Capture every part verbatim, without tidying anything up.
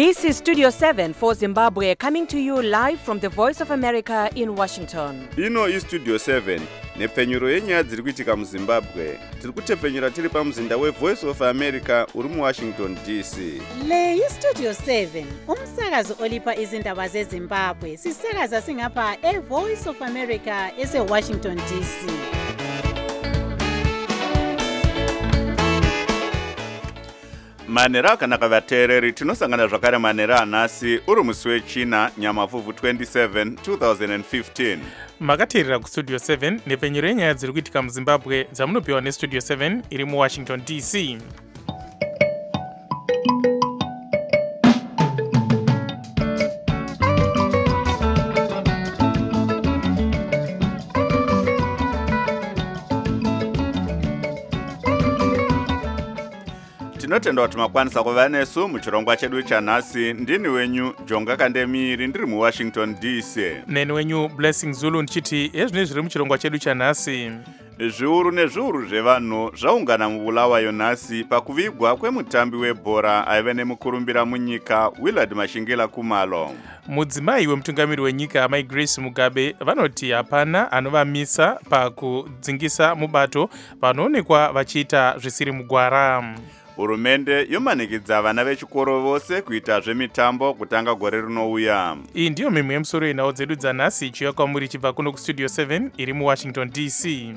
This is Studio seven for Zimbabwe, coming to you live from the Voice of America in Washington. Ino is Studio seven, nepfenyuro yenyaya dziri kuitika muZimbabwe. Tiri kutepfenyura tiri pamuzinda weVoice of America uri muWashington D C. Le yi Studio seven, umsakazo olipa izindaba zeZimbabwe. Sisakaza singapha eVoice of America eseWashington D C. Manera akanaka vateereri, tinosangana zvakare manera anhasi uri musi wechina Nyamavhuvhu twenty-seven, twenty fifteen. Makateerera kuStudio seven nepfenyuro yenyaya dziri kuitika muZimbabwe dzamunopiwa neStudio seven iri muWashington D C. Tinotenda kuti makwanisa kuva nesu muchirongwa chedu chanhasi. Ndini wenyu Jonga Kandemiri ndiri muWashington D C. Neni wenyu Blessing Zulu ndichiti ezvine zviri muchirongwa chedu chanhasi. Zviuru nezviuru zvevanhu zvaungana muBulawayo nhasi pakuvigwa kwemutambi webhora aive nemukurumbira munyika Willard Mashingila Kumalo. Mudzimai wemutungamiri wenyika Mai Grace Mugabe vanoti hapana anovamisa pakudzingisa mubato vanoonekwa vachiita zvisiri mugwara. Hurumende yomanikidza vana vechikoro vose kuita zvemitambo kutanga gore rinouya. Iyi ndiyo mimwe yemusoro yenhau dzedu dzanhasi ichiuya kwamuri chibva kuno kuStudio seven iri muWashington D C.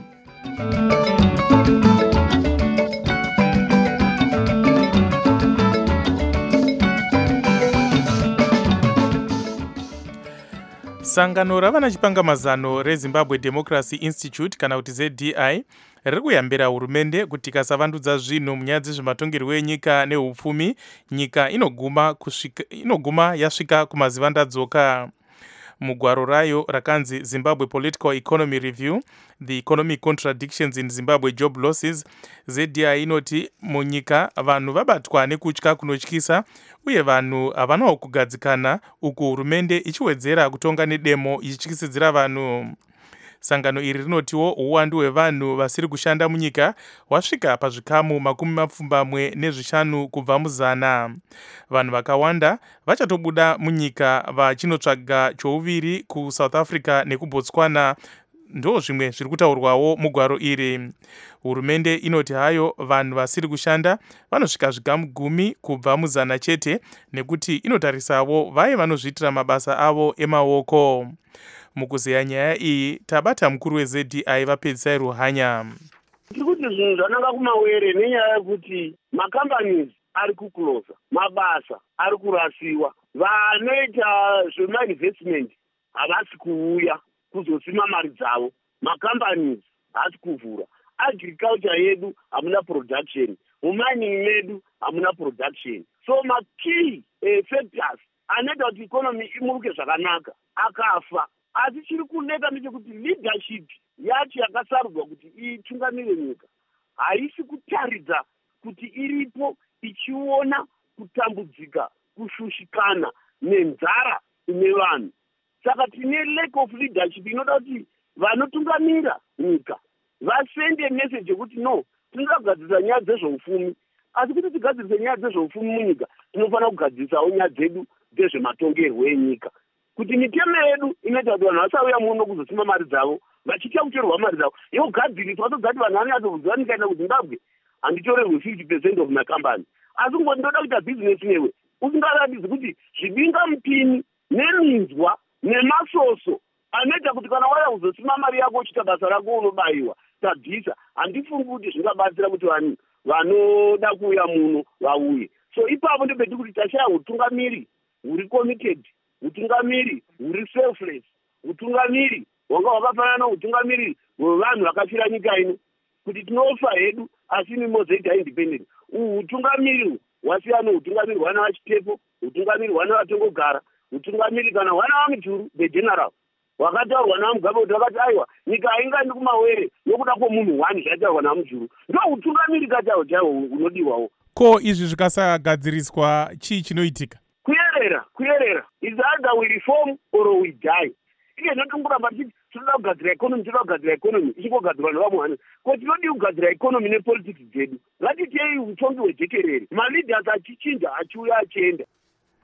Sangano ravana chipangamazano reZimbabwe Democracy Institute kana kuti Z D I riri kuyambira hurumende kuti ikasavandudza zvinhu munyaya dzezvematongerwo enyika neupfumi, nyika inoguma kusvika inoguma yasvika kumazivandadzoka. Mugwaro rayo rakanzi Zimbabwe Political Economy Review, The Economic Contradictions in Zimbabwe Job Losses, Z D I inoti munyika vanhu vabatwa nekutya kunotyisa uye vanhu havanawo kugadzikana, uku hurumende ichiwedzera kutonga nedemo ichityisidzira vanhu. Sangano iri rinotiwo uwandu hwevanhu vasiri kushanda munyika wasvika pazvikamu makumi mapfumbamwe nezvishanu kubva muzana. Vanhu vakawanda vachatobuda munyika vachinotsvaga chouviri kuSouth Africa nekuBotswana, ndo zvimwe zviri kutaurwawo mugwaro iri. Hurumende inoti hayo vanhu vasiri kushanda vanosvika zvikamu gumi kubva muzana chete, nekuti inotarisawo vaye vanozviitira mabasa avo emaoko. Mukuzeya nyaya iyi tabata mukuru weZ D I vapedzisai ruhanya. Tiri kuti zvinhu zvananga kumawere nenyaya yekuti macompanies ari kukulosa, mabasa ari kurasiwa, vanoita zvemainvestment havasi kuuya kuzosima mari dzavo, macompanies hasi kuvhura, agriculture yedu hamuna production, mumining medu hamuna production. So makey eh, factors anoita kuti economy imuruke zvakanaka akafa. Asi chiri kuneka ndechekuti leadership yacho yakasarudzwa kuti itungamire nyika haisi kutaridza kuti iripo ichiona kutambudzika, kushushikana nenzara ine vanhu. Saka tine lack of leadership inoda kuti vanotungamira nyika vasende message yekuti no, tinoda kugadzirisa nyaya dzezveupfumi, asi kuti tigadzirise nyaya dzezveupfumi munyika tinofanira kugadzirisawo nyaya dzedu dzezvematongerwo enyika. Kuti mitemo yedu inoita kuti vanhu vasauya muno kuzosima mari dzavo vachiita kutorerwa mari dzavo yogadziriswa togati vanhu vanonyatsokuziva ndikaenda kuZimbabwe handitorerwe fifty percent of my company, asi kungoti ndoda kuita bhizinesi newe usingaratidzi kuti zvibinga mupini neminzwa nemasoso anoita kuti kana waya kuzosima mari yako uchiita basa rako unobayiwa tabvisa. Handifungi kuti zvingabatsira kuti vanhu vanoda kuuya muno vauye. So ipapo ndopeti kuti tashaya utungamiri huri committed, utungamiri huri selfless, utungamiri wanga wakafanana noutungamiri hwevanhu vakafira nyika ino, kuti tinofa hedu asi mimozoita independent. Uhu utungamiri wasiyana noutungamiri hwana vachitepo, utungamiri hwana vatongogara, utungamiri kana hwana vamujuru the general wakataurwa naMugabe kuti vakati aiwa nyika haingandi kumawere nokuda kwomunhu wani zvataurwa naMujuru. Ndo utungamiri katawo chaiwo unodiwawo. Ko izvi zvikasagadziriswa chii chinoitika? Kuyerera, kuyerera. It's either we reform or we die. Iye ndotomboramba tichiti tinoda kugadzira economy, tinoda kugadzira economy, ichingogadzirwa nevamwe vanhu. Ko tinodi kugadzira economy nepolitics dzedu. Ngatitei utongi hwejekerere. Maleaders achichinja achiuya achienda.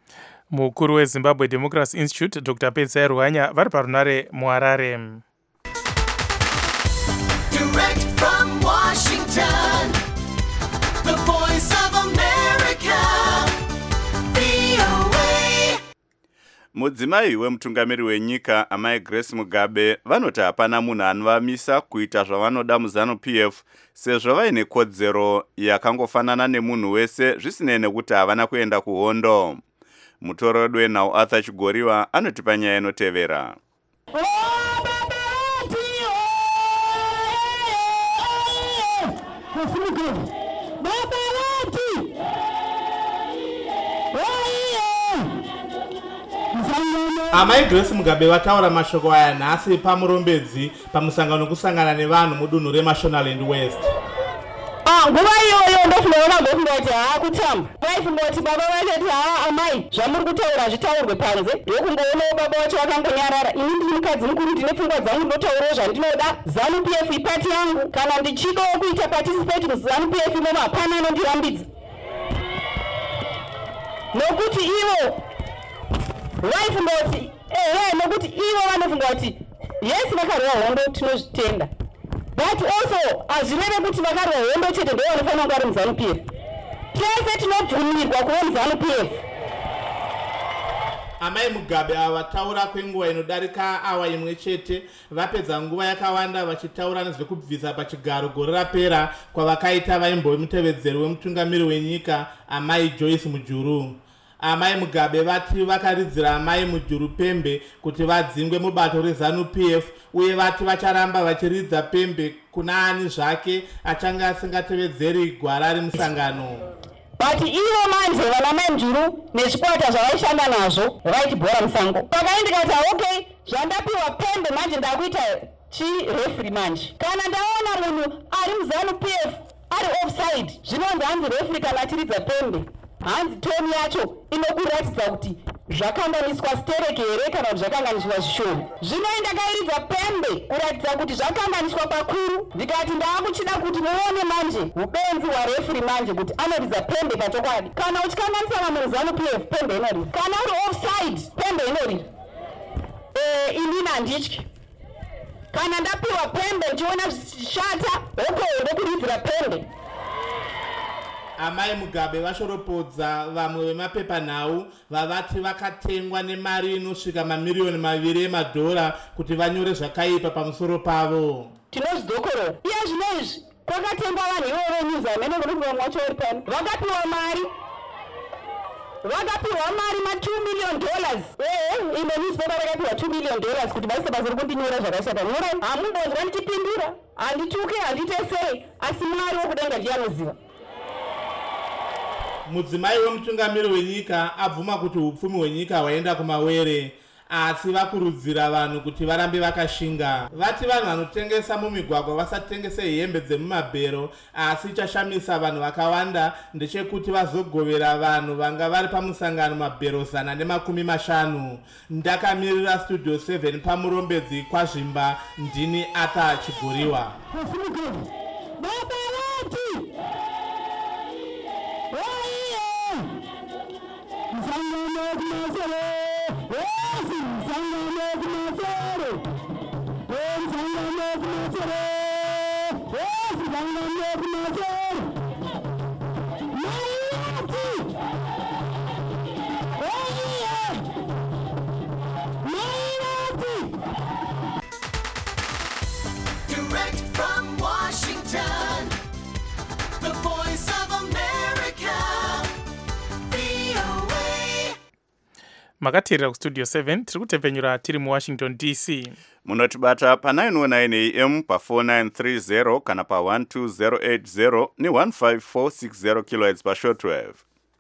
Mukuru weZimbabwe Democracy Institute Doctor Petsai Ruhanya vari parunare muHarare. Direct from Washington, the voice of America, V O A. Mudzimai wemutungamiri wenyika amai Grace Mugabe vanoti hapana munhu anovamisa kuita zvavanoda muZanu-P F sezvo vaine kodzero yakangofanana nemunhu wese zvisinei nekuti havana kuenda kuhondo. Mutorodi wenhau Arthur Chigoriwa anotipa nyaya inotevera. Amai Grace Mugabe vataura mashoko aya nhasi pamurombedzi pamusangano kusangana nevanhu mudunhu reMashonaland West. Ah, nguva iyoyo ndofunona ngokungoti haa kutamba. Vaifungoti baba vachati haa amai zvamuri kutaura zvitaurwe panze ndokungoonawo baba vacho vakangonyarara. Ini ndiri mukadzi mukuru ndine pfungwa dzangu ndinotaurawo zvandinoda. Zanu-P F ipati yangu kana ndichikawo kuita participate muZanu-P F imomo hapana anondirambidza. Nokuti ivo vaifunga kuti ehe nokuti ivo vanofunga kuti yes vakarwa hondo tinozvitenda, but also hazvireve kuti vakarwa hondo chete ndo vanofanira kunge vari muZanu-P F. Tese tinobvumirwa kuva muZanu-P F. Amai Mugabe ava vataura kwenguva inodarika awa imwe chete, vapedza nguva yakawanda vachitaura nezvekubvisa pachigaro gore rapera kwavakaita vaimbove mutevedzeri wemutungamiri wenyika amai Joyce Mujuru. Amai Mugabe vati vakaridzira amai Mujuru pembe kuti vadzingwe mubato reZanu-P F uye vati vacharamba vachiridza pembe kuna ani zvake achange asingatevedzeri gwara remusangano. But ivo manje vana mai Mujuru nezvikwata zvavaishanda nazvo vaiti bhora musango. Pakaini ndikati okay zvandapiwa pembe manje ndakuita chirefri manje. Kana ndaona munhu ari muZanu-P F ari offside zvinonzi hanzi refri kana achiridza pembe. Hanzi toni yacho inokuratidza kuti zvakanganiswa stereke here kana kuti zvakanganiswa zvishoma. Zvino ndakairidza pembe kuratidza kuti zvakanganiswa pakuru. Ndikati ndaakuchida kuti muone manje upenzi hwarefuri manje kuti anoridza pembe pachokwadi. Kana uchikanganisa vanhu muZanu-P F pembe inorira. Kana uri offside pembe inorira. Eh, inini handityi. Kana ndapiwa pembe ndichiona zvishata hoko ndokuridzira pembe. Amai Mugabe vashoropodza vamwe vemapepanhau vavati vakatengwa nemari inosvika mamiriyoni maviri emadhora kuti vanyore zvakaipa pamusoro pavo. Tinozvidokorora. Iye zvino izvi kwakatengwa vanhu ivo venews amene kuti vamwe vacho vari pano vakapiwa mari vakapiwa mari ma two million dollars. Eh, ime newspaper vakapiwa two million dollars kuti vaise basa rekundinyora zvakashata. Nyorai hamumbonzwa ndichipindura handituke handitesei asi mwari wokudenga ndiyanoziva. Mudzimai wemutungamiri wenyika abvuma kuti upfumi hwenyika hwaenda kumawere, asi vakurudzira vanhu kuti varambe vakashinga. Vati vanhu vanotengesa mumigwagwa vasatengese hembe dzemumabhero, asi chashamisa vanhu vakawanda ndechekuti vazogovera vanhu vanga vari pamusangano mabhero zana nemakumi mashanu. Ndakamirira studio seven pamurombedzi kwaZvimba, ndini Arthur Chigoriwa. Direct from Washington, the voice of America, V O A. Makateerera kustudio seven tiri kutepfenyura tiri muWashington D C. Munotibata pa nine oh nine A M pa four nine three zero kana pa one two zero eight zero ni one five four six zero kilohertz pa shortwave.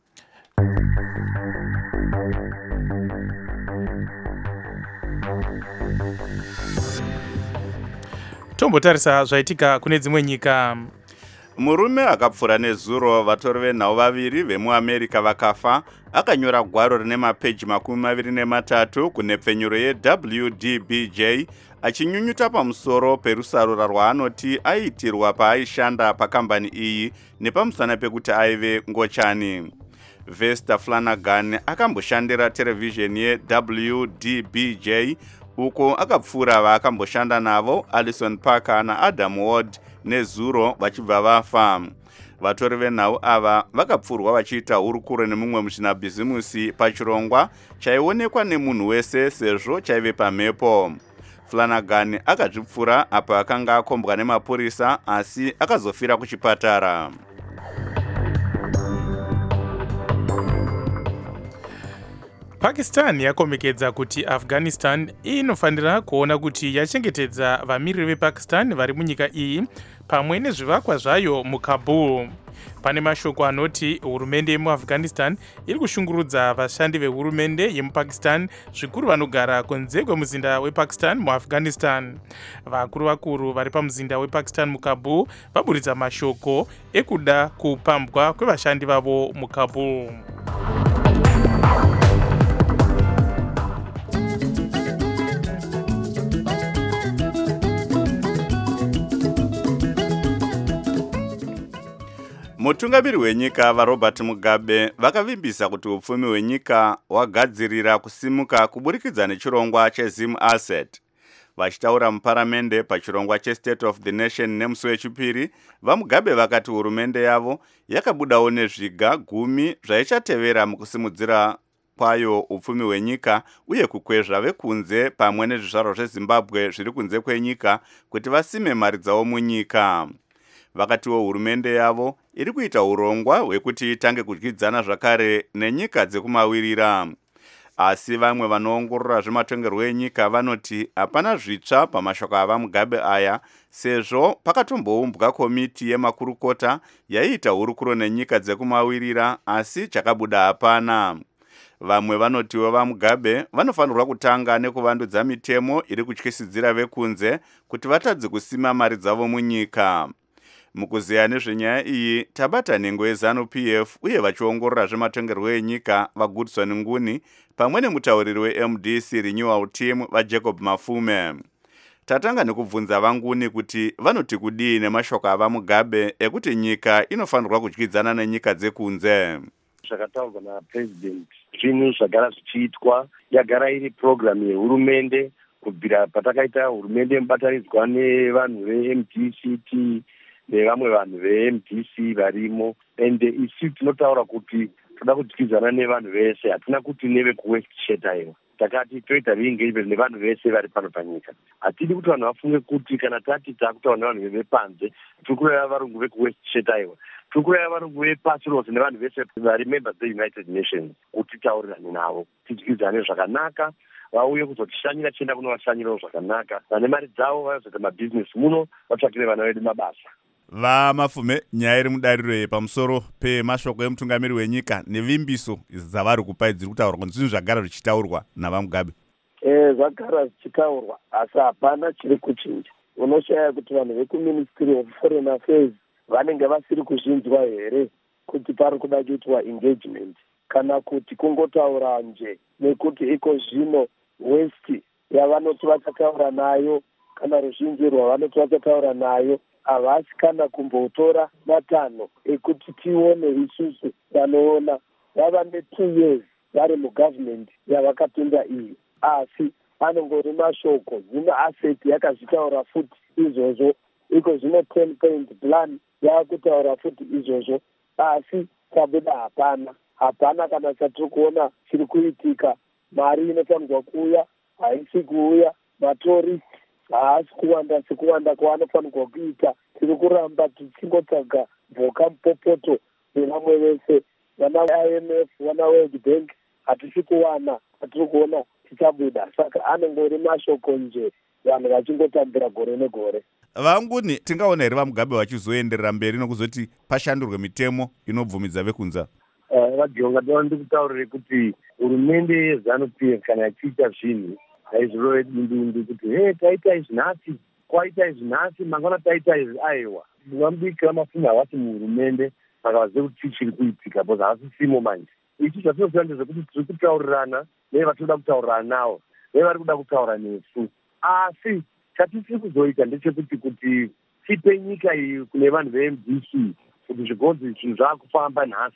Tombotarisa zvaitika kune dzimwe nyika. Murume akapfura nezuro vatori venhau vaviri vemuAmerica vakafa akanyora gwaro rine mapeji makumi maviri nematatu kune pfenyuro ye-W D B J achinyunyuta pamusoro perusarura rwaanoti aitirwa paaishanda pakambani iyi nepamusana pekuti aive ngochani. Vesta Flanagan akamboshandira televhizheni ye-W D B J uko akapfuura vaakamboshanda navo Alison Parker naAdam Ward neZuro vachibva vafa. Vatori venhau ava vakapfurwa vachiita hurukuro nemumwe muchinabhizimusi pachirongwa chaionekwa nemunhu wese sezvo chaive pamhepo. Flanagan akazvipfura apo akanga akombwa nemapurisa asi akazofira kuchipatara. Pakistan yakomekedza kuti Afghanistan inofanira kuona kuti yachengetedza vamiriri vePakistan vari munyika iyi pamwe nezvivakwa zvayo muKabul. Pane mashoko anoti hurumende yemuAfghanistan iri kushungurudza vashandi vehurumende yemuPakistan zvikuru vanogara kunze kwemuzinda wePakistan muAfghanistan. Vakuru vakuru vari pamuzinda wePakistan muKabul vaburitsa mashoko ekuda kupambwa kwevashandi vavo muKabul. Mutungamiri wenyika vaRobert Mugabe vakavimbisa kuti upfumi hwenyika hwagadzirira kusimuka kuburikidza nechirongwa cheZim Asset. Vachitaura muparamende pachirongwa cheState of the Nation nemusi wechipiri, vaMugabe vakati hurumende yavo yakabudawo nezviga gumi zvaichatevera mukusimudzira kwayo upfumi hwenyika uye kukwezva vekunze pamwe nezvizvarwa zveZimbabwe zviri kunze kwenyika kuti vasime mari dzavo munyika. Vakatiwo hurumende yavo iri kuita urongwa hwekuti itange kudyidzana zvakare nenyika dzekumawirira. Asi vamwe vanoongorora zvematongerwo enyika vanoti hapana zvitsva pamashoko avaMugabe aya sezvo pakatomboumbwa komiti yemakurukota yaiita hurukuro nenyika dzekumawirira asi chakabuda hapana. Vamwe vanotiwo vaMugabe vanofanirwa kutanga nekuvandudza mitemo iri kutyisidzira vekunze kuti vatadze kusima mari dzavo munyika. Mukuziya nezvenyaya iyi tabata nhengo yeZanu-P F uye vachiongorora zvematongerwo enyika vaGoodson Nguni pamwe nemutauriri weM D C Renewal Team vaJacob Mafume. Tatanga nekubvunza vaNguni kuti vanoti kudii nemashoko avaMugabe ekuti nyika inofanirwa kudyidzana nenyika dzekunze. Zvakataurwa naPresident zvinhu zvagara zvichiitwa yagara iri program yehurumende kubvira patakaita hurumende mubatanidzwa nevanhu veM D C T nevamwe vanhu veM D C varimo, ende isi tinotaura kuti toda kudyidzana nevanhu vese, hatina kuti nevekuWest Cheta. Takati toita engagement nevanhu vese vari pano panyika. Hatidi kuti vanhu vafunge kuti kana tati takutaura nevanhu vepanze tiri kureva varungu vekuWest Cheta, tiri kureva varungu vepasi rose nevanhu vese vari members dzeUnited Nations kuti taurirane navo tidyidzane zvakanaka, vauye kuzotishanyira chienda kunovashanyirawo zvakanaka, vane mari dzavo vazoita mabhizinesi muno vatsvakire vana vedu mabasa. VaMafume, nyaya iri mudariro pamusoro pemashoko emutungamiri wenyika nevimbiso dzavari kupa dziri kutaurwa kuti zvinhu zvagara zvichitaurwa navaMugabe. Eh, zvagara zvichitaurwa asi hapana chiri kuchinja. Unoshaya kuti vanhu vekuMinistry of Foreign Affairs vanenge vasiri kuzvinzwa here kuti pari kuda kuitwa engagement kana kuti kungotaura nje nekuti iko zvino West yavanoti vachataura nayo kana ruzhinji rwavanoti vachataura nayo havasi kana kumbotora matanho ekuti tione isusu vanoona vava ne-two years vari mugovernment yavakapinda iyi, asi anongori mashoko. Zvino Asset yakazvitaura futi izvozvo, iko zvino ten point plan yakutaura futi izvozvo, asi chabuda hapana. Hapana kana chatiri kuona chiri kuitika. Mari inofanirwa kuuya haisi kuuya, matorist haasi kuwanda sekuwanda kwaanofanirwa kuita. Tiri kuramba tichingotsvaga mboka mupopoto nevamwe vese, vana I M F, vana World Bank, hatisi kuwana, hatiri kuona tichabuda. Saka anongori mashoko nje, vanhu vachingotambira gore negore. VaNguni, tingaona here vaMugabe vachizoenderera mberi nokuzoti pashandurwe mitemo inobvumidza vekunza? Vajonga ndova ndikutaurire kuti hurumende yeZanu-P F kana yachiita zvinhu haizorove dundundu kuti he taita izvi nhasi, kwaita izvi nhasi, mangwana taita izvi, aiwa. Vamubikira Mafume havasi muhurumende vakavaziva kuti chii chiri kuitika, because havasisimo manje. Ichi zvatinoziva ndezvekuti tiri kutaurirana nevatinoda kutaurirana navo, nevari kuda kutaura nesu. Asi chatisiri kuzoita ndechekuti kuti tipe nyika iyi kune vanhu veM D C kuti zvigonzi zvinhu zvaakufamba nhasi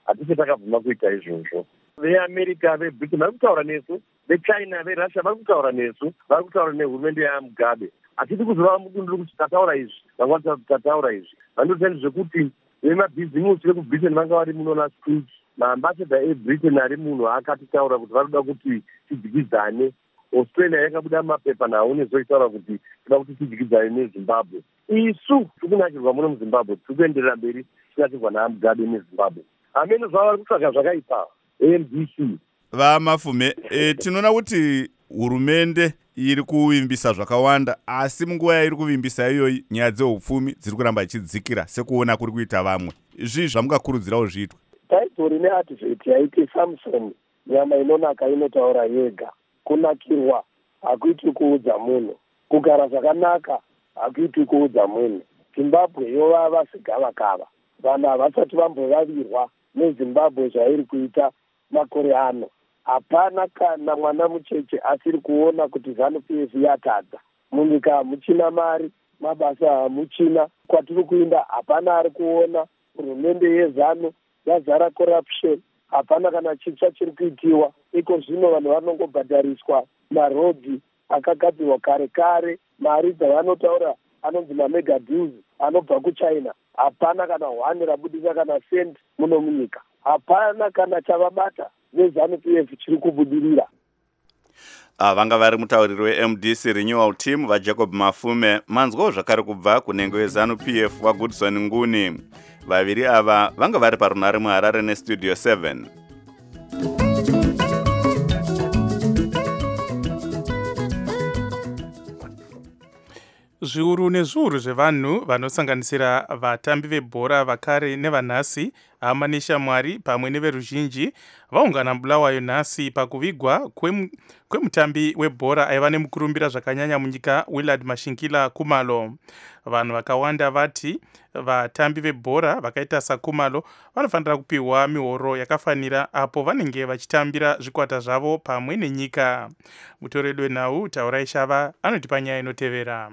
hatisi takabvuma kuita izvozvo. VeAmerica, veBritain vari kutaura nesu, veChina, veRussia vari kutaura nesu, vari kutaura nehurumende yaMugabe. Hatisi kuzova mudunduru kuti tataura izvi, vangwani tataura izvi. Vanotenda zvekuti vemabhizimusi vekuBritain vanga vari muno last week. Maambassador eBritain ari munhu akatitaura kuti vari kuda kuti tidyidzane. Australia yakabuda mapepa nawo nezoitaura kuti toda kuti tidyidzane neZimbabwe. Isu tikunakirwa muno muZimbabwe, tiri kuenderera mberi tinakirwa naMugabe neZimbabwe. Hamene zvava vari kutsvaga zvakaipa. A M D C vamafume e, tinoona kuti hurumende iri kuvimbisa zvakawanda, asi munguva yairi kuvimbisa iyoyi nyaya dzeupfumi dziri kuramba ichidzikira sekuona kuri kuita vamwe. Izvi zvamungakurudzirawo zviitwe. Taibhori neadvert yaiti Samson, nyama inonaka inotaura yega. Kunakirwa hakuiti kuudza munhu, kugara zvakanaka hakuiti kuudza munhu. Zimbabwe yovava segavakava. Vanhu havasati vambovavirwa neZimbabwe zvairi kuita makore ano. Hapana kana mwana mucheche asiri kuona kuti ZANU-P F yatadza. Munyika hamuchina mari, mabasa hamuchina. Kwatiri kuenda hapana ari kuona. Hurumende yeZANU yazara corruption. Hapana kana chitsva chiri kuitiwa. Iko zvino vanhu vanongobhadhariswa marodhi akagadzirwa kare kare. Mari dzavanotaura anonzi mamega deals anobva kuChina. Hapana kana hwani rabudisa kana send muno munyika. Hapana kana chavabata neZANU-P F chiri kubudirira. Ah, vanga vari mutauriri weM D C Renewal Team vaJacob Mafume. Manzwawo zvakare kubva kunengo yeZANU-P F waGoodson Nguni. Vaviri ava vanga vari parunare muHarare neStudio seven. Zviuru nezviuru zvevanhu vanosanganisira vatambi vebhora, vakare nevanhasi, hama neshamwari pamwe neveruzhinji vaungana Bulawayo nhasi pakuvigwa kwemutambi webhora aiva nemukurumbira zvakanyanya munyika Willard Mashinkila Khumalo. Vanhu vakawanda vati vatambi vebhora vakaita saKhumalo vanofanira kupiwa mihoro yakafanira apo vanenge vachitambira zvikwata zvavo pamwe nenyika. Mutoredi wenhau Taurai Shava anotipa nyaya inotevera.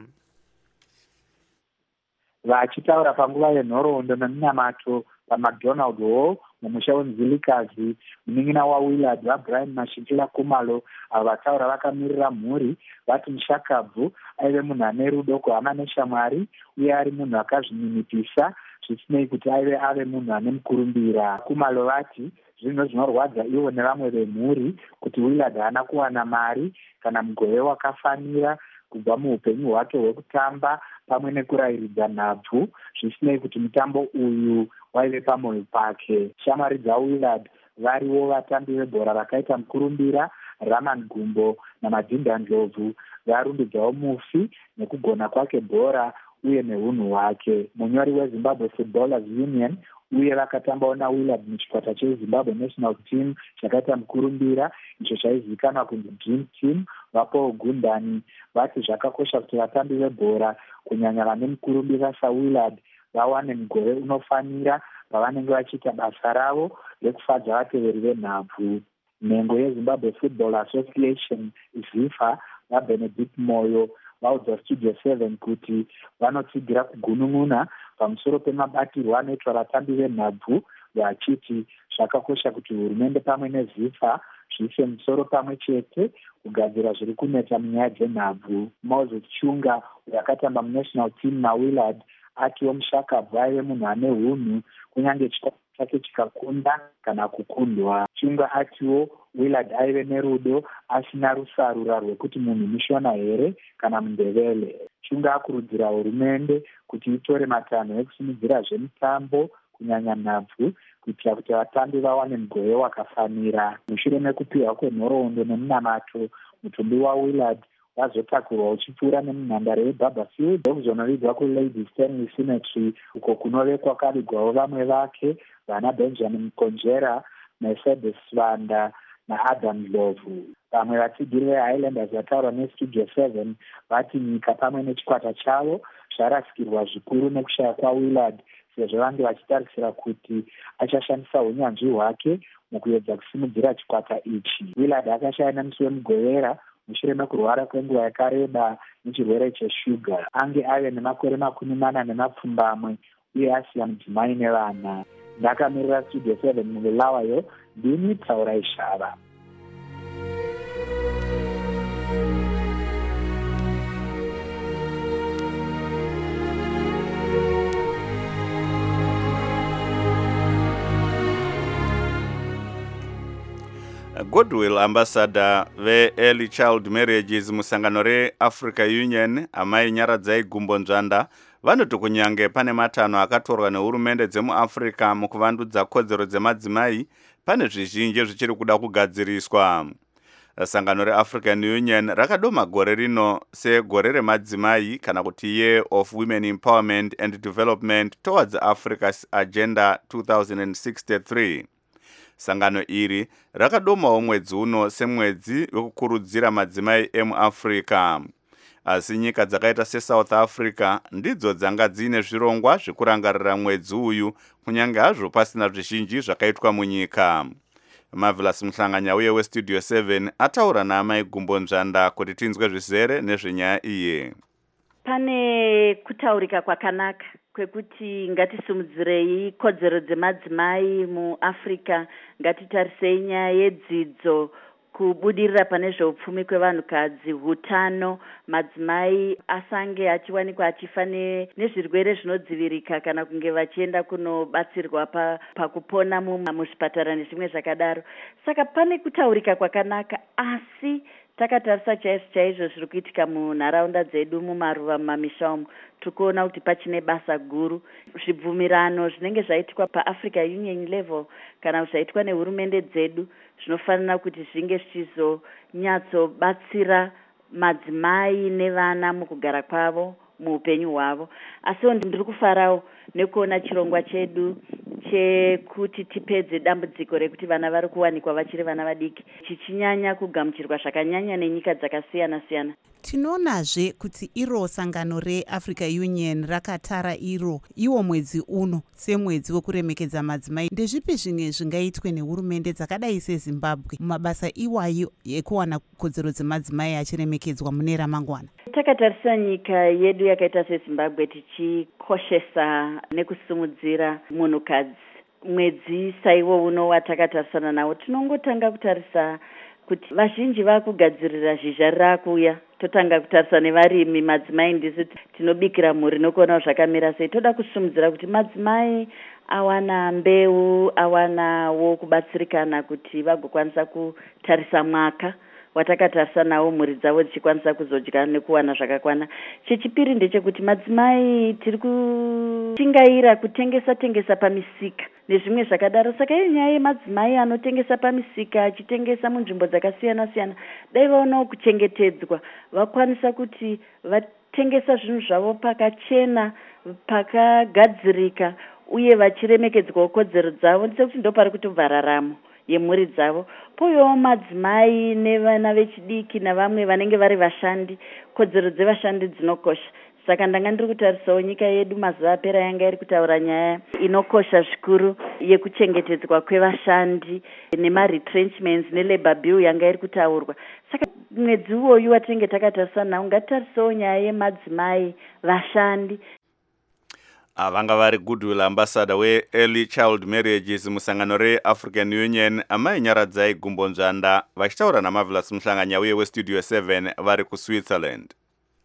Vachitaura panguva yenhoroondo nemunamato paMcDonald Hall mumusha weMzilikazi, munin'ina waWillard vaBrian Mashinkila Khumalo avo vataura vakamirira mhuri vati Mushakabvu aive munhu ane rudo kuhama neshamwari uye ari munhu akazvininipisa zvisinei kuti aive ave munhu ane mukurumbira. Khumalo vati zvinhu zvinorwadza ivo nevamwe vemhuri kuti Willard haana kuwana mari kana mugove wakafanira kubva muupenyu hwake hwekutamba pamwe nekurayiridza nhabvu zvisinei kuti mutambo uyu waive pamwoyo pake. Shamwari dzaWillard variwo vatambi vebhora vakaita mukurumbira Raman Gumbo naMadinda Ndlovu varumbidzawo mufi nekugona kwake bhora uye neunhu hwake. Munyori weZimbabwe Footballers Union uye vakatambawo naWillard muchikwata cheZimbabwe National Team chakaita mukurumbira icho chaizivikanwa kunzi Dream Team vaPaul Gundani vati zvakakosha kuti vatambi vebhora kunyanya vane mukurumbira saWillard vawane mugove unofanira pavanenge vachiita basa ravo rekufadza vateveri venhabvu. Nhengo yeZimbabwe Football Association ZIFA vaBenedict Moyo vaudza Studio seven kuti vanotsigira kugunun'una pamusoro pemabatirwo anoitwa vatambi venhabvu vachiti zvakakosha kuti hurumende pamwe neZIFA zviise musoro pamwe chete kugadzira zviri kunetsa munyaya dzenhabvu. Moses Chunga yakatamba munational team naWillard atiwo Mushakabvu aive munhu ane hunhu kunyange chikwata chake chikakunda kana kukundwa. Chunga atiwo Willard aive nerudo asina rusarura rwekuti munhu mushona here kana mundevele. Chunga akurudzira hurumende kuti itore matanho ekusimudzira zvemutambo kunyanya nhabvu kuitira kuti vatambi vawane mugove wakafanira. Mushure mekupiwa kwenhoroondo nemunamato, mutumbi waWillard wazotakurwa uchipfuura nemunhandare yeBaba Field ndokuzonovigwa kuLady Stanley Cemetery uko kunove kwakavigwawo vamwe vake vana Benjamin Konjera, Mercedes Svanda naAdam Ndlovu. Vamwe vatsigiri veHighlanders vataura neStudio seven vati nyika pamwe nechikwata chavo zvarasikirwa zvikuru nekushaya kwaWillard sezvo vange vachitarisira kuti achashandisa unyanzvi hwake mukuedza kusimudzira chikwata ichi. Willard akashaya nemusi wemugovera mushure mekurwara kwenguva yakareba nechirwere cheshuga. Ange ave nemakore makumi mana nemapfumbamwe uye asiya mudzimai nevana. ndakamirira studio seven mungelawayo ndini Tsaurai Shava. Goodwill ambassador ve-early child marriages musangano re-Africa Union amai Nyaradzai Gumbo Nzvanda vanoti kunyange pane matanho akatorwa nehurumende dzemuAfrica mukuvandudza kodzero dzemadzimai pane zvizhinji zvichiri kuda kugadziriswa. Sangano re-African Union rakadoma gore rino segore remadzimai kana kuti Year of Women Empowerment and Development towards Africa's Agenda two thousand sixty-three. Sangano iri rakadomawo mwedzi uno semwedzi wekukurudzira madzimai emuAfrica. Asi nyika dzakaita seSouth Africa ndidzo dzanga dzine zvirongwa zvekurangarira mwedzi uyu kunyange hazvo pasina zvizhinji zvakaitwa munyika. Marvelous Mhlanganya uye weStudio seven ataura naamai Gumbo Nzvanda kuti tinzwe zvizere nezvenyaya iye. Pane kutaurika kwakanaka kwekuti ngatisimudzirei kodzero dzemadzimai muAfrica, ngatitarisei nyaya yedzidzo, kubudirira pane zveupfumi kwevanhukadzi, hutano, madzimai asange achiwanikwa achifa nezvirwere zvinodzivirika kana kunge vachienda kunobatsirwa pa, pakupona muzvipatara nezvimwe zvakadaro. Saka pane kutaurika kwakanaka, asi takatarisa chaizvo chaizvo zviri kuitika munharaunda dzedu mumaruva mumamisha umu, tikuona kuti pachine basa guru. Zvibvumirano zvinenge zvaitwa paAfrica Union level kana zvaitwa nehurumende dzedu zvinofanira kuti zvinge zvichizonyatsobatsira madzimai nevana mukugara kwavo muupenyu hwavo. Asiwo ndiri kufarawo nekuona chirongwa chedu chekuti tipedze dambudziko rekuti vana vari kuwanikwa vachiri vana vadiki chichinyanya kugamuchirwa zvakanyanya nenyika dzakasiyana siyana. Tinoonazve kuti iro sangano reAfrica Union rakatara iro iwo mwedzi uno semwedzi wekuremekedza madzimai. Ndezvipi zvimwe zvingaitwe nehurumende dzakadai seZimbabwe mumabasa iwayo ekuwana kodzero dzemadzimai achiremekedzwa mune ramangwana? Takatarisa nyika yedu yakaita seZimbabwe tichikoshesa nekusumudzira munhukadzi. Mwedzi saiwo uno watakatarisana nawo tinongotanga kutarisa kuti vazhinji vakugadzirira zhizha rakuya. Totanga kutarisa nevarimi madzimai ndisi tinobikira mhuri nokuona zvakamira sei. Toda kusumudzira kuti madzimai awana mbeu, awanawo kubatsirikana kuti vagokwanisa kutarisa mwaka watakatarisa nawo mhuri dzavo dzichikwanisa kuzodya nekuwana zvakakwana. Chechipiri ndechekuti madzimai tiri kutingaira kutengesa tengesa pamisika nezvimwe zvakadaro. Saka iyo nyaya yemadzimai anotengesa pamisika achitengesa munzvimbo dzakasiyana siyana dai vaonawo kuchengetedzwa, vakwanisa kuti vatengesa zvinhu zvavo pakachena, pakagadzirika uye vachiremekedzwa kodzero dzavo, sekuti ndo pari kutobva raramo yemhuri dzavo. Poyowo madzimai nevana vechidiki navamwe vanenge vari vashandi, kodzero dzevashandi dzinokosha. Saka ndanga ndiri kutarisawo nyika yedu mazuva apera yanga iri kutaura nyaya inokosha zvikuru yekuchengetedzwa kwevashandi nemaretrenchments nelabor bill yanga iri kutaurwa. Saka mwedzi uwoyu watinenge takatarisa nawo ngatitarisawo nyaya yemadzimai vashandi. Vanga vari Goodwill ambassador we-early child marriages musangano re-African Union amai Nyaradzai Gumbo Nzvanda vachitaura naMarvelous Mhlanganya uye weStudio seven vari kuSwitzerland.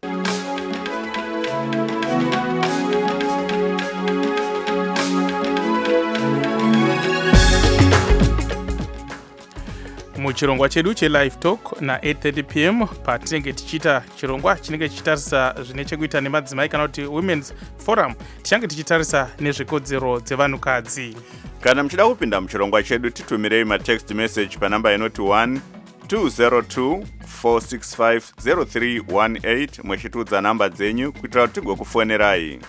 muchirongwa chedu chelive talk na-eight thirty p m patinenge tichiita chirongwa chinenge chichitarisa zvine chekuita nemadzimai kana kuti women's forum, tichange tichitarisa nezvekodzero dzevanhukadzi. Kana muchida kupinda muchirongwa chedu titumirei matext message panamba inoti one two zero two four six five zero three one eight mwechitudza namba dzenyu kuitira kuti tigokufonerai.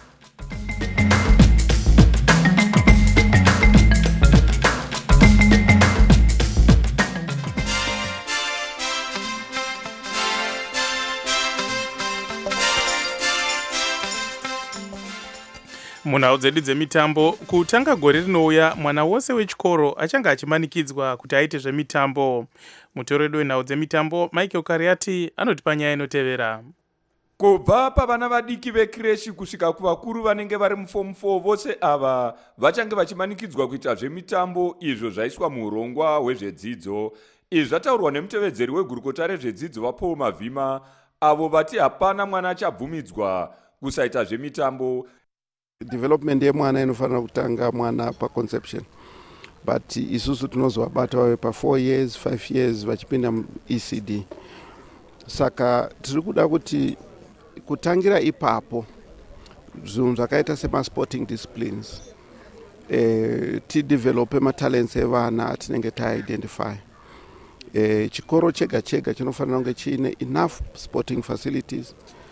munhau dzedu dzemitambo, kutanga gore rinouya mwana wose wechikoro achange achimanikidzwa kuti aite zvemitambo. Mutoro wedu wenhau dzemitambo Michael Kariati anotipa nyaya inotevera. kubva pavana vadiki vekreshi kusvika kuvakuru vanenge vari mufomu four vose ava vachange vachimanikidzwa kuita zvemitambo izvo zvaiswa muurongwa hwezvedzidzo. Izvi zvataurwa nemutevedzeri wegurukota rezvedzidzo vaPaul Mavhima, avo vati hapana mwana achabvumidzwa kusaita zvemitambo. Development yemwana inofanira kutanga mwana paconception, but isusu tinozovabata vawe pa four years five years vachipinda mu-E C D. Saka tiri kuda kuti kutangira ipapo zvinhu zvakaita sema-sporting disciplines eh, tidevelope matalents evana atinenge taidentify. Eh, chikoro chega chega chinofanira kunge chiine enough sporting facilities.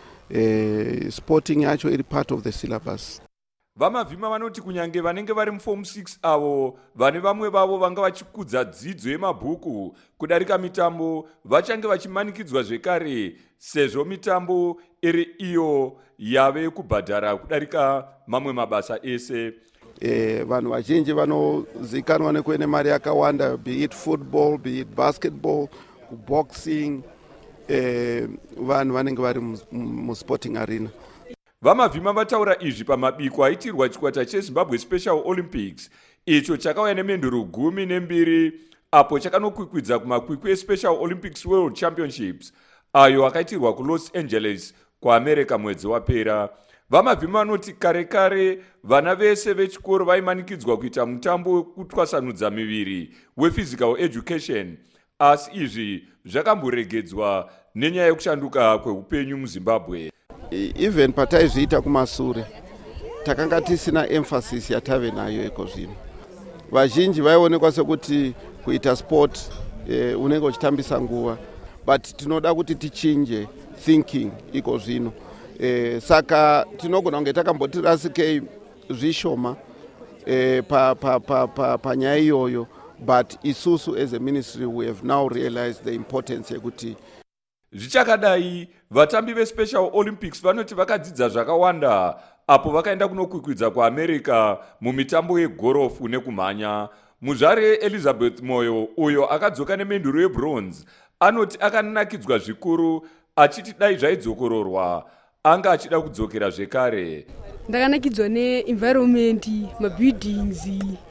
Eh, sporting yacho iri part of the syllabus. VaMavhima vanoti kunyange vanenge vari muform six avo vane vamwe vavo vanga vachikudza dzidzo yemabhuku kudarika mitambo vachange vachimanikidzwa zvekare, sezvo mitambo iri iyo yave kubhadhara kudarika mamwe mabasa ese. Eh, vanhu vazhinji vanozikanwa nekuene mari yakawanda, be it football, be it basketball, boxing, eh, vanhu vanenge vari musporting arena. VaMavhima vataura izvi pamabiko aitirwa chikwata cheZimbabwe Special Olympics, icho chakauya nemenduro gumi nembiri apo chakanokwikwidza kumakwikwi eSpecial Olympics World Championships ayo akaitirwa kuLos Angeles kuAmerica mwedzi wapera. VaMavhima vanoti kare kare vana vese vechikoro vaimanikidzwa kuita mutambo wekutwasanudza miviri wephysical education, asi izvi zvakamboregedzwa nenyaya yekushanduka kweupenyu muZimbabwe. Even pataizviita kumasure takanga tisina emphasis yatave nayo iko zvino. Vazhinji vaionekwa sekuti kuita sport eh, unenge uchitambisa nguva, but tinoda kuti tichinje thinking iko zvino. Eh, saka tinogona kunge takamboti rasikei zvishoma eh, pa, pa, pa, pa, panyaya iyoyo, but isusu as a ministry we have now realized the importance yekuti zvichakadai vatambi veSpecial Olympics vanoti vakadzidza zvakawanda apo vakaenda kunokwikwidza kuAmerica mumitambo yegorofu nekumhanya. Muzvare Elizabeth Moyo uyo akadzoka nemenduro yebronze anoti akananakidzwa zvikuru achiti dai zvaidzokororwa anga achida kudzokera zvekare. Ndakanakidzwa neenvironment, mabuildings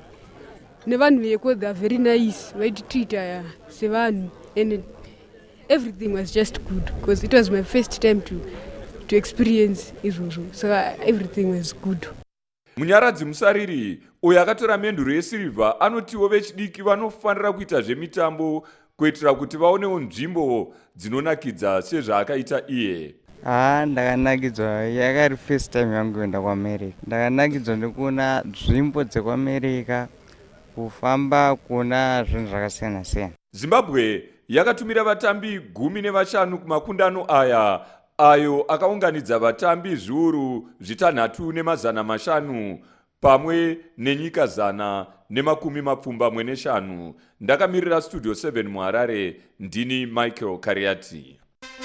nevanhu veko, they are very nice, vaititreata sevanhu, and everything was just good because it was my first time to to experience izvozvo, so everything was good. Munyaradzi Musariri uyo akatora menduro yesirivha anotiwo vechidiki vanofanira kuita zvemitambo kuitira kuti vaonewo nzvimbo dzinonakidza sezvaakaita iye. Ah, ndakanakidzwa, yakari first time yangu kuenda kuAmerica. Ndakanakidzwa nekuona nzvimbo dzekuAmerica, kufamba kuona zvinhu zvakasiyana siyana. Zimbabwe yakatumira vatambi gumi nevashanu kumakundano aya ayo akaunganidza vatambi zviuru zvitanhatu nemazana mashanu pamwe nenyika zana nemakumi mapfumbamwe neshanu. Ndakamirira Studio seven muHarare, ndini Michael Kariati.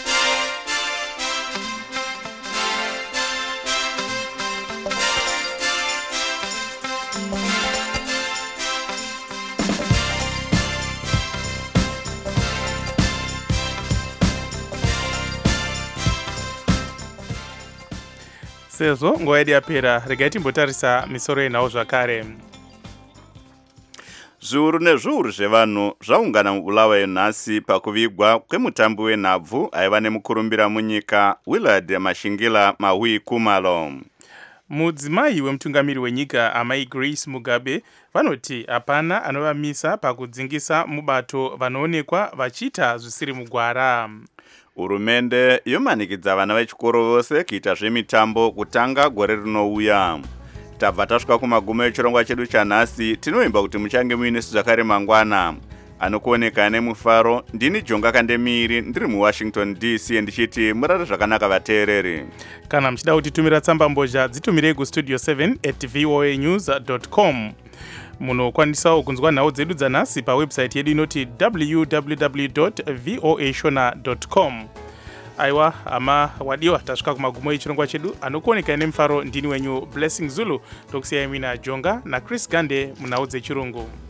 Sezvo nguva yedu yapera, regai timbotarisa misoro yenhau zvakare. Zviuru nezviuru zvevanhu zvaungana muBulawayo nhasi pakuvigwa kwemutambi wenhabvu aiva nemukurumbira munyika Willard Mashingila Mahui Kumalo. Mudzimai wemutungamiri wenyika amai Grace Mugabe vanoti hapana anovamisa pakudzingisa mubato vanoonekwa vachiita zvisiri mugwara. Hurumende yomanikidza vana vechikoro vose kuita zvemitambo kutanga gore rinouya. Tabva tasvika kumagumo echirongwa chedu chanhasi, tinoimba kuti muchange muine zvakare mangwana. Anokuoneka nemufaro, ndini Jonga Kandemiri, ndiri muWashington D C ndichiti murare zvakanaka vateereri. Kana muchida kutitumira tsamba mbozha dzitumire kustudio seven at voa news dot com. Munokwanisawo kunzwa nhau dzedu dzanhasi pawebsite yedu inoti w w w dot voa shona dot com. Aiwa, ama wadiwa tasvika kumagumo echirongwa chedu. Anokuoneka nemufaro ndini wenyu Blessing Zulu, tokusiyai mina Jonga na Chris Gande munhau dzechirungu.